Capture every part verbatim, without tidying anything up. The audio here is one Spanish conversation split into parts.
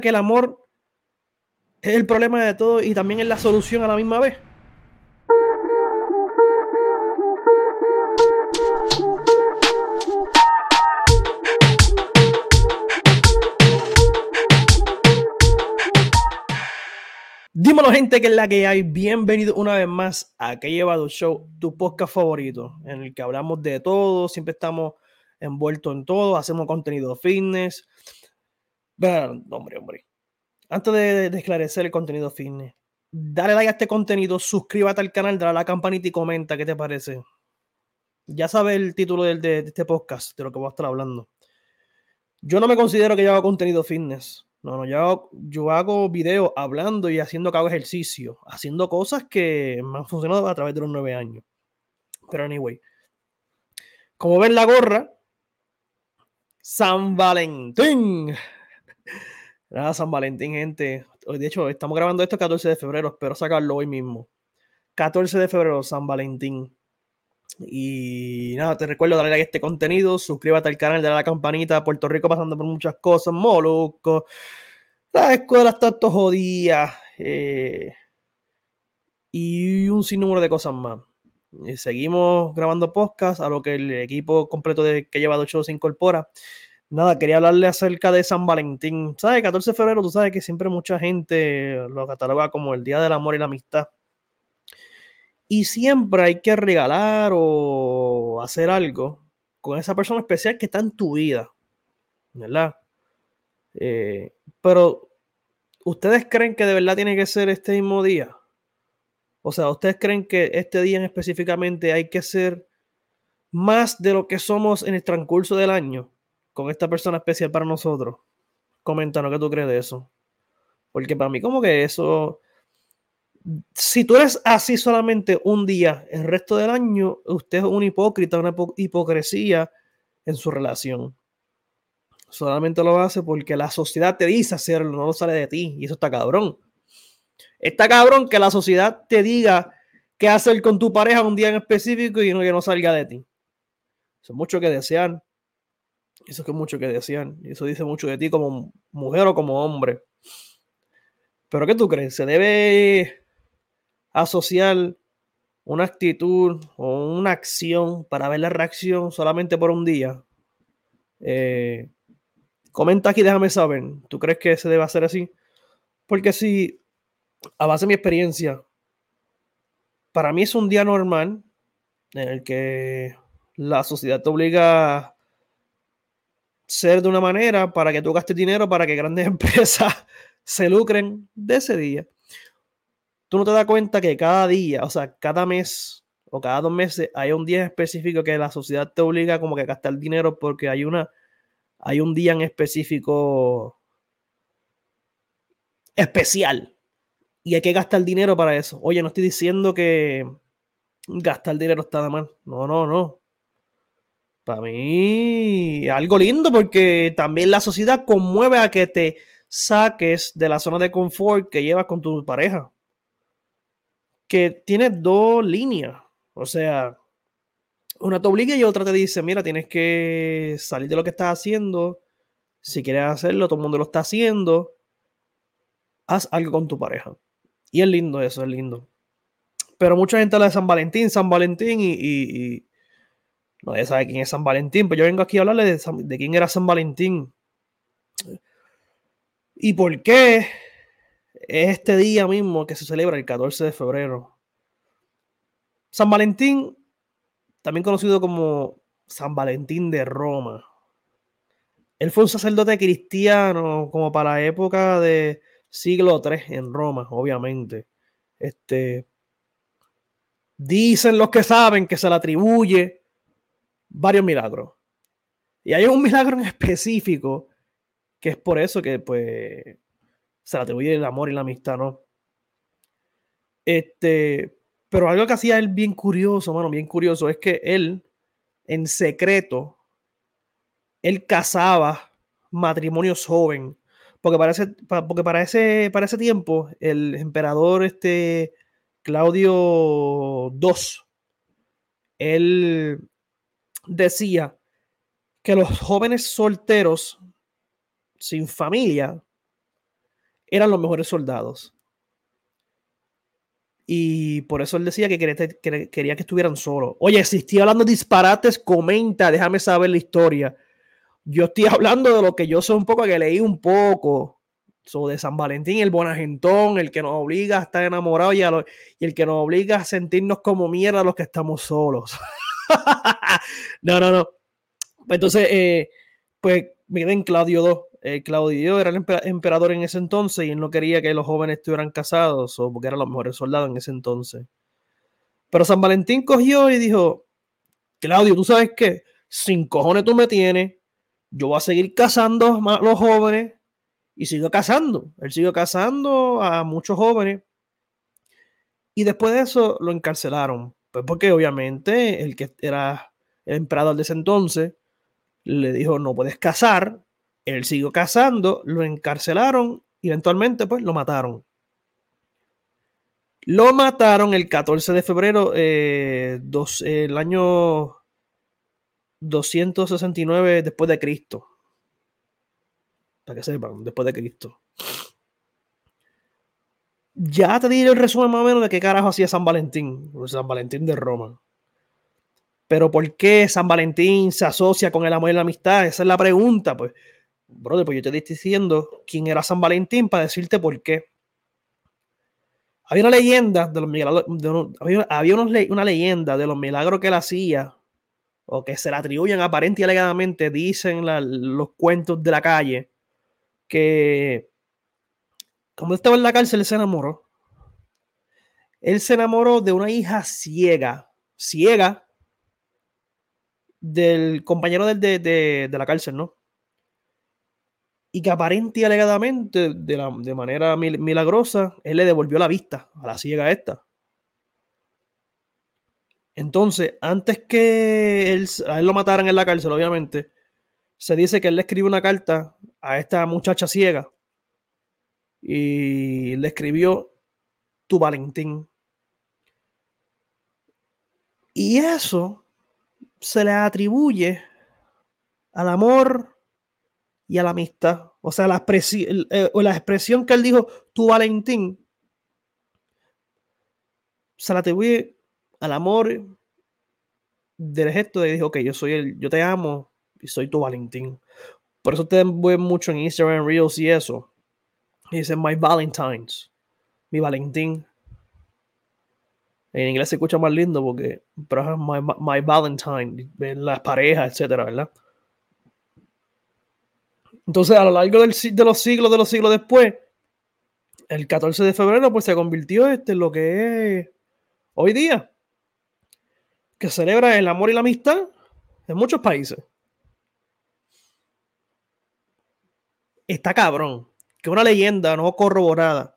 que el amor es el problema de todo y también es la solución a la misma vez. Dímelo, gente, que es la que hay. Bienvenido una vez más a Que Llevado Show, tu podcast favorito, en el que hablamos de todo, siempre estamos envueltos en todo, hacemos contenido fitness. Bueno, hombre, hombre. Antes de, de esclarecer el contenido fitness, dale like a este contenido, suscríbete al canal, dale a la campanita y comenta qué te parece. Ya sabes el título de, de, de este podcast, de lo que voy a estar hablando. Yo no me considero que yo hago contenido fitness. No, no, yo hago, yo hago videos hablando y haciendo que hago ejercicio, haciendo cosas que me han funcionado a través de los nueve años. Pero anyway, como ven la gorra, San Valentín. Nada, San Valentín, gente. De hecho, estamos grabando esto el catorce de febrero, espero sacarlo hoy mismo. catorce de febrero, San Valentín. Y nada, te recuerdo darle like a este contenido, suscríbete al canal, dale a la campanita. Puerto Rico pasando por muchas cosas, Molusco, la escuela está todo jodida, eh, y un sinnúmero de cosas más. Y seguimos grabando podcast, a lo que el equipo completo de Que Llevado Show se incorpora. Nada, quería hablarle acerca de San Valentín. ¿Sabes? catorce de febrero, tú sabes que siempre mucha gente lo cataloga como el Día del Amor y la Amistad. Y siempre hay que regalar o hacer algo con esa persona especial que está en tu vida, ¿verdad? Eh, pero, ¿ustedes creen que de verdad tiene que ser este mismo día? O sea, ¿ustedes creen que este día en específicamente hay que ser más de lo que somos en el transcurso del año con esta persona especial para nosotros? Coméntanos qué tú crees de eso. Porque para mí como que eso... Si tú eres así solamente un día, el resto del año, usted es un hipócrita, una hipocresía en su relación. Solamente lo hace porque la sociedad te dice hacerlo, no lo sale de ti. Y eso está cabrón. Está cabrón que la sociedad te diga qué hacer con tu pareja un día en específico y no que no salga de ti. Eso es mucho que desear. Eso es mucho que desear. Y eso dice mucho de ti como mujer o como hombre. ¿Pero qué tú crees? ¿Se debe asociar una actitud o una acción para ver la reacción solamente por un día? Eh, comenta aquí, déjame saber. ¿Tú crees que se debe hacer así? Porque si, a base de mi experiencia, para mí es un día normal en el que la sociedad te obliga a ser de una manera para que tú gastes dinero para que grandes empresas se lucren de ese día. Tú no te das cuenta que cada día, o sea, cada mes o cada dos meses hay un día específico que la sociedad te obliga como que a gastar dinero porque hay una, hay un día en específico especial y hay que gastar dinero para eso. Oye, no estoy diciendo que gastar dinero está de mal. No, no, no. Para mí, algo lindo porque también la sociedad conmueve a que te saques de la zona de confort que llevas con tu pareja. Que tiene dos líneas. O sea, una te obliga y otra te dice, mira, tienes que salir de lo que estás haciendo. Si quieres hacerlo, todo el mundo lo está haciendo. Haz algo con tu pareja. Y es lindo eso, es lindo. Pero mucha gente habla de San Valentín, San Valentín y, y, y nadie sabe quién es San Valentín. Pero yo vengo aquí a hablarle de, San, de quién era San Valentín. ¿Y por qué es este día mismo que se celebra el catorce de febrero? San Valentín, también conocido como San Valentín de Roma. Él fue un sacerdote cristiano como para la época de siglo tres en Roma, obviamente. Este, dicen los que saben que se le atribuye varios milagros. Y hay un milagro en específico que es por eso que pues se le atribuye el amor y la amistad, ¿no? Este, pero algo que hacía él bien curioso, mano, bien curioso, es que él, en secreto, él casaba matrimonios jóvenes. Porque para ese, porque para ese, para ese tiempo, el emperador este, Claudio segundo, él decía que los jóvenes solteros sin familia eran los mejores soldados. Y por eso él decía que quería que, quería que estuvieran solos. Oye, si estoy hablando de disparates, comenta, déjame saber la historia. Yo estoy hablando de lo que yo sé un poco, que leí un poco sobre San Valentín, el bonagentón, el que nos obliga a estar enamorados y, a lo, y el que nos obliga a sentirnos como mierda los que estamos solos. no, no, no. Entonces, eh, pues miren, Claudio segundo. Eh, Claudio era el emperador en ese entonces y él no quería que los jóvenes estuvieran casados o porque eran los mejores soldados en ese entonces. Pero San Valentín cogió y dijo, Claudio, ¿tú sabes qué? Sin cojones tú me tienes, yo voy a seguir casando a los jóvenes y sigo casando. Él siguió casando a muchos jóvenes y después de eso lo encarcelaron. Pues porque obviamente el que era el emperador de ese entonces le dijo, no puedes casar. Él siguió casando, lo encarcelaron y eventualmente pues lo mataron. Lo mataron el catorce de febrero eh, dos, eh, el año doscientos sesenta y nueve después de Cristo. Para que sepan, después de Cristo. Ya te diré el resumen más o menos de qué carajo hacía San Valentín, San Valentín de Roma. Pero ¿por qué San Valentín se asocia con el amor y la amistad? Esa es la pregunta, pues. Brother, pues yo te estoy diciendo quién era San Valentín para decirte por qué. Había una leyenda de los milagros, de unos, había, había unos, una leyenda de los milagros que él hacía, o que se le atribuyen aparente y alegadamente, dicen la, los cuentos de la calle, que cuando estaba en la cárcel él se enamoró. Él se enamoró de una hija ciega, ciega, del compañero de, de, de, de la cárcel, ¿no? Y que aparente y alegadamente, de, la, de manera mil, milagrosa, él le devolvió la vista a la ciega esta. Entonces, antes que él, a él lo mataran en la cárcel, obviamente, se dice que él le escribió una carta a esta muchacha ciega y le escribió tu Valentín. Y eso se le atribuye al amor y a la amistad. O sea, la expresión, eh, la expresión que él dijo, tu Valentín, se le atribuye al amor del gesto de dijo, ok, yo soy el, yo te amo y soy tu Valentín. Por eso ustedes ven mucho en Instagram Reels y eso. Y dicen, my Valentines, mi Valentín. En inglés se escucha más lindo porque, pero my, my Valentine, las parejas, etcétera, ¿verdad? Entonces, a lo largo del, de los siglos, de los siglos después, el catorce de febrero, pues se convirtió este en lo que es hoy día, que celebra el amor y la amistad en muchos países. Está cabrón que una leyenda no corroborada,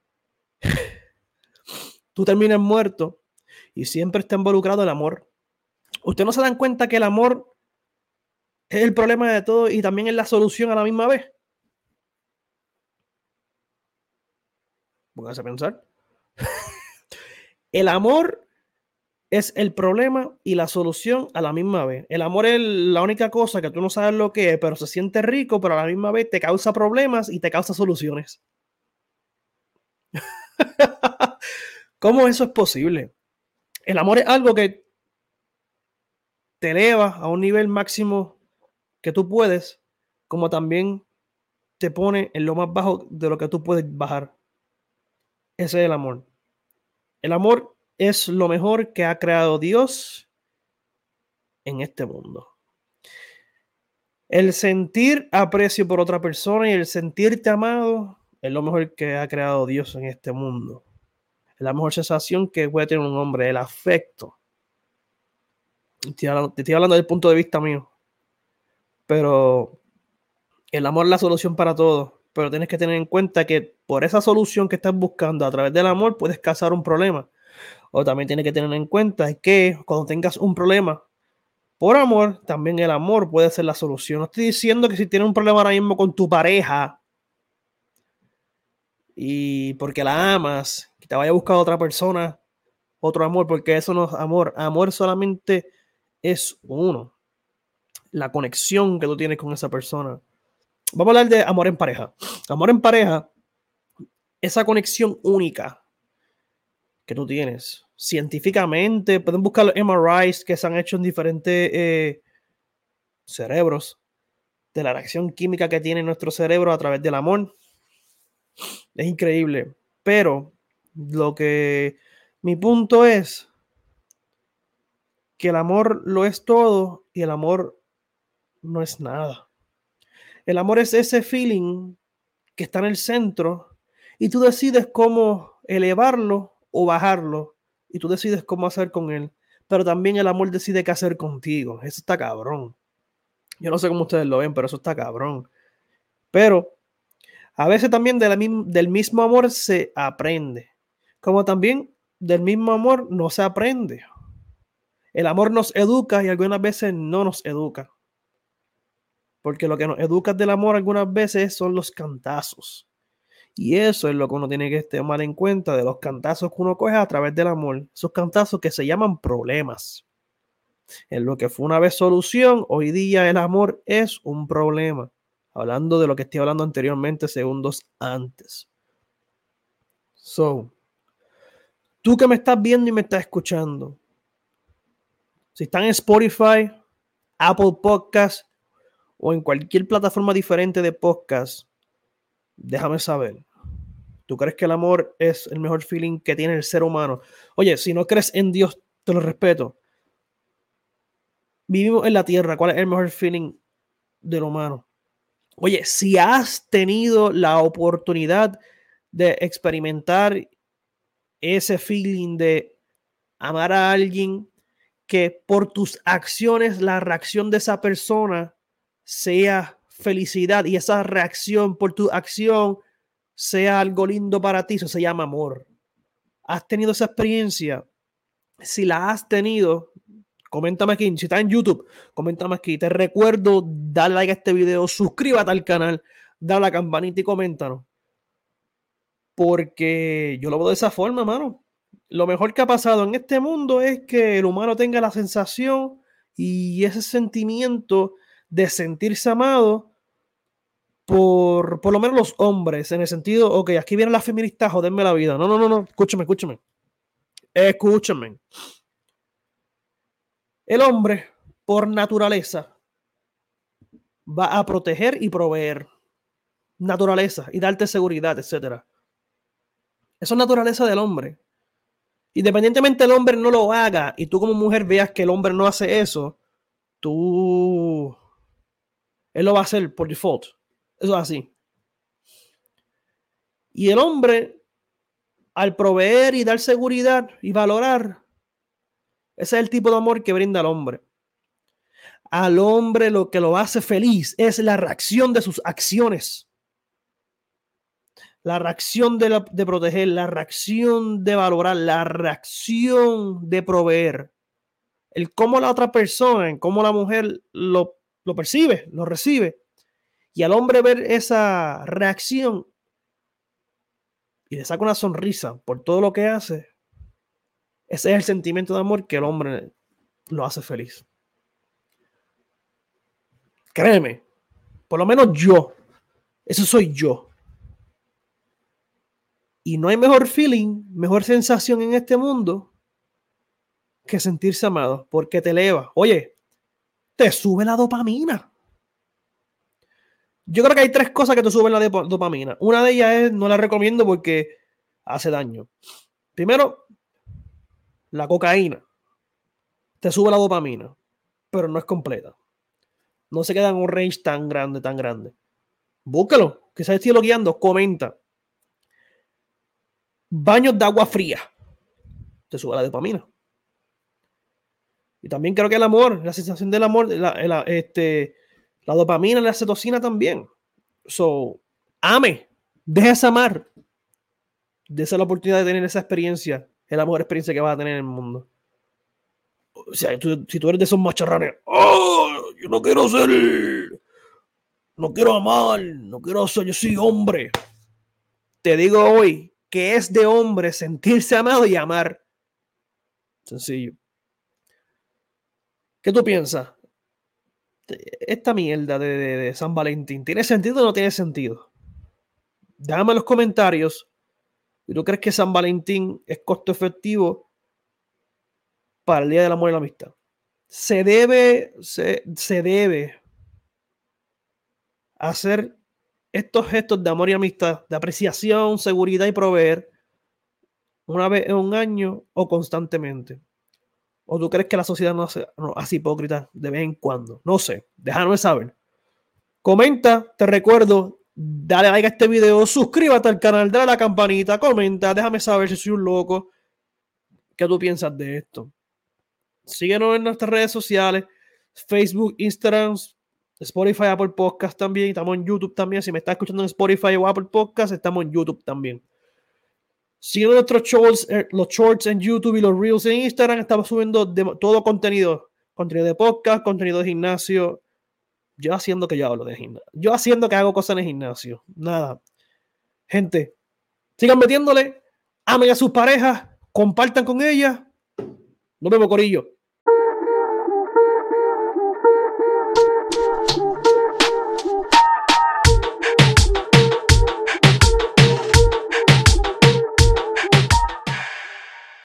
tú termines muerto y siempre está involucrado el amor. ¿Ustedes no se dan cuenta que el amor es el problema de todo y también es la solución a la misma vez? Pónganse a pensar. El amor es el problema y la solución a la misma vez. El amor es la única cosa que tú no sabes lo que es, pero se siente rico, pero a la misma vez te causa problemas y te causa soluciones. ¿Cómo eso es posible? El amor es algo que te eleva a un nivel máximo que tú puedes, como también te pone en lo más bajo de lo que tú puedes bajar. Ese es el amor. El amor es lo mejor que ha creado Dios en este mundo. El sentir aprecio por otra persona y el sentirte amado es lo mejor que ha creado Dios en este mundo. Es la mejor sensación que puede tener un hombre, el afecto. Te estoy hablando, te estoy hablando desde el punto de vista mío. Pero el amor es la solución para todo. Pero tienes que tener en cuenta que por esa solución que estás buscando a través del amor puedes causar un problema. O también tienes que tener en cuenta que cuando tengas un problema por amor, también el amor puede ser la solución. No estoy diciendo que si tienes un problema ahora mismo con tu pareja y porque la amas, que te vaya a buscar a otra persona, otro amor, porque eso no es amor. Amor solamente es uno. La conexión que tú tienes con esa persona. Vamos a hablar de amor en pareja. Amor en pareja esa conexión única que tú tienes. Científicamente, pueden buscar los M R Is que se han hecho en diferentes eh, cerebros, de la reacción química que tiene nuestro cerebro a través del amor. Es increíble. Pero lo que mi punto es que el amor lo es todo y el amor no es nada. El amor es ese feeling que está en el centro y tú decides cómo elevarlo o bajarlo y tú decides cómo hacer con él. Pero también el amor decide qué hacer contigo. Eso está cabrón. Yo no sé cómo ustedes lo ven, pero eso está cabrón. Pero a veces también de la, del mismo amor se aprende. Como también del mismo amor no se aprende. El amor nos educa y algunas veces no nos educa. Porque lo que nos educa del amor algunas veces son los cantazos. Y eso es lo que uno tiene que tomar en cuenta de los cantazos que uno coge a través del amor. Esos cantazos que se llaman problemas. En lo que fue una vez solución, hoy día el amor es un problema. Hablando de lo que estoy hablando anteriormente, segundos antes. So, tú que me estás viendo y me estás escuchando, si están en Spotify, Apple Podcast o en cualquier plataforma diferente de podcast, déjame saber. ¿Tú crees que el amor es el mejor feeling que tiene el ser humano? Oye, si no crees en Dios, te lo respeto. Vivimos en la tierra. ¿Cuál es el mejor feeling del humano? Oye, si has tenido la oportunidad de experimentar ese feeling de amar a alguien que por tus acciones la reacción de esa persona sea felicidad y esa reacción por tu acción sea algo lindo para ti, eso se llama amor. ¿Has tenido esa experiencia? Si la has tenido, coméntame aquí. Si estás en YouTube, coméntame aquí. Te recuerdo, dale like a este video, suscríbete al canal, dale a la campanita y coméntanos. Porque yo lo veo de esa forma, mano. Lo mejor que ha pasado en este mundo es que el humano tenga la sensación y ese sentimiento de sentirse amado por, por lo menos los hombres, en el sentido, ok, aquí vienen las feministas a joderme la vida. No, no, no, no, escúchame, escúchame. Escúchame. El hombre, por naturaleza, va a proteger y proveer. Naturaleza y darte seguridad, etcétera. Eso es naturaleza del hombre. Independientemente el hombre no lo haga y tú como mujer veas que el hombre no hace eso, tú... Él lo va a hacer por default. Eso es así. Y el hombre, al proveer y dar seguridad y valorar, ese es el tipo de amor que brinda al hombre. Al hombre lo que lo hace feliz es la reacción de sus acciones. La reacción de, la, de proteger, la reacción de valorar, la reacción de proveer. El cómo la otra persona, en cómo la mujer lo, lo percibe, lo recibe. Y al hombre ver esa reacción y le saca una sonrisa por todo lo que hace, ese es el sentimiento de amor que el hombre lo hace feliz. Créeme, por lo menos yo, eso soy yo. Y no hay mejor feeling, mejor sensación en este mundo que sentirse amado, porque te eleva. Oye, te sube la dopamina. Yo creo que hay tres cosas que te suben la dopamina. Una de ellas es, no la recomiendo porque hace daño. Primero, la cocaína. Te sube la dopamina, pero no es completa. No se queda en un range tan grande, tan grande. Búscalo, quizás estoy guiando, comenta. Baños de agua fría. Te sube la dopamina. Y también creo que el amor, la sensación del amor, la, la, este, la dopamina y la cetosina también. So, ame, déjese amar. Dése la oportunidad de tener esa experiencia. Es la mejor experiencia que vas a tener en el mundo. O sea, tú, si tú eres de esos macharranes, ¡oh! Yo no quiero ser, no quiero amar, no quiero ser, yo soy hombre. Te digo hoy que es de hombre sentirse amado y amar. Sencillo. ¿Qué tú piensas? Esta mierda de, de, de San Valentín, ¿tiene sentido o no tiene sentido? Déjame en los comentarios ¿Y tú crees que San Valentín es costo efectivo para el Día del Amor y la Amistad? Se debe, se, se debe hacer estos gestos de amor y amistad, de apreciación, seguridad y proveer una vez en un año o constantemente. ¿O tú crees que la sociedad no hace, no, hace hipócrita de vez en cuando? No sé, déjame saber. Comenta, te recuerdo, dale like a este video, suscríbete al canal, dale a la campanita, comenta, déjame saber si soy un loco. ¿Qué tú piensas de esto? Síguenos en nuestras redes sociales, Facebook, Instagram, Spotify, Apple Podcast también. Estamos en YouTube también. Si me estás escuchando en Spotify o Apple Podcast, estamos en YouTube también. Síguenos nuestros shorts, los shorts en YouTube y los reels en Instagram. Estamos subiendo de, todo contenido. Contenido de podcast, contenido de gimnasio. Yo haciendo que yo hablo de gimnasio. Yo haciendo que hago cosas en el gimnasio. Nada. Gente, sigan metiéndole. Amen a sus parejas. Compartan con ellas. Nos vemos, corillo.